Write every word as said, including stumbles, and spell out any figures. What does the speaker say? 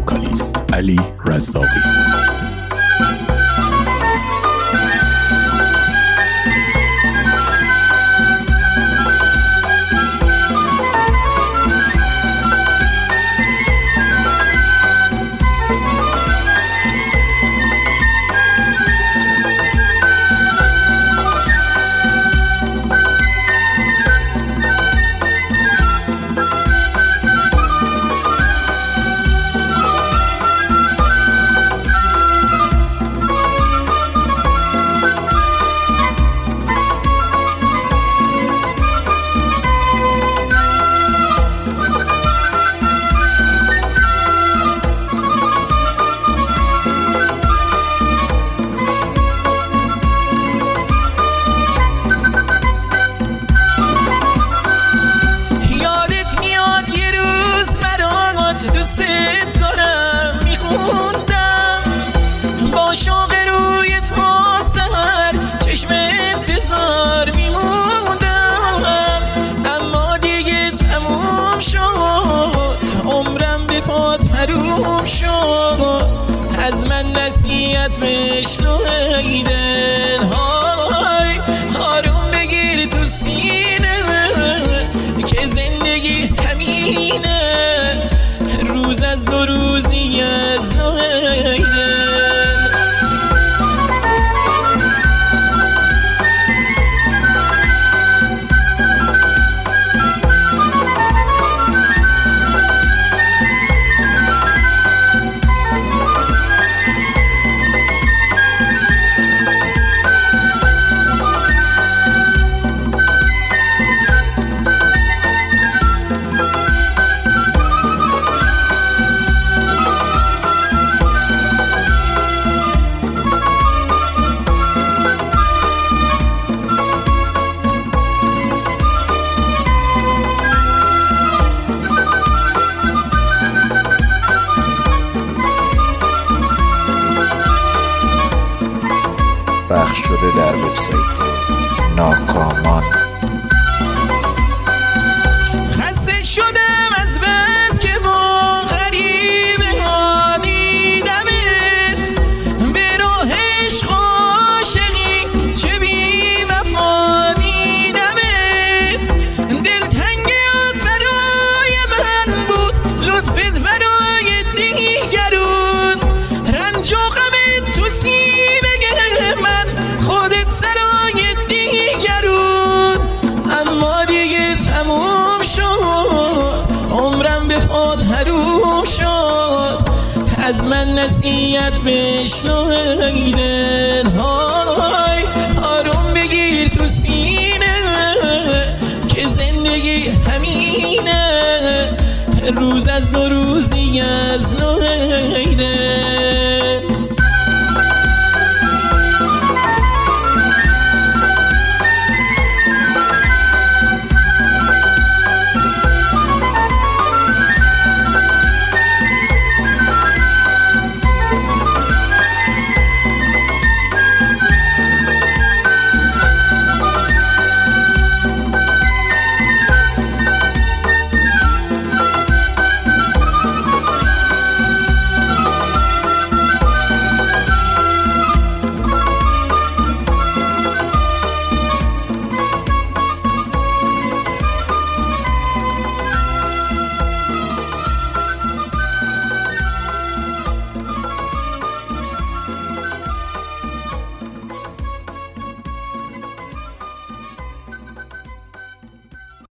وکالیست علی رزاقی. از من نصیحت بشنو ای دل های آروم بگیر تو سینه که زندگی همینه، روز از دو روزی از نو ای دل. پخش شده در وبسایت ناکامان. خسته شدم از بس که با غریبه ها دیدمت، به راه عشق عاشقی چه بی وفا دیدمت. دلتنگیت برای من بود، لطفت برای دیگرون، رنج و غمت تو سینه من، خودت سرای دیگرون. اما دیگه تموم شد، عمرم به پات حروم شد. از من نصیحت بشنو ای دل های آروم بگیر تو سینه که زندگی همینه، روز از دو روزی از نو ای دل.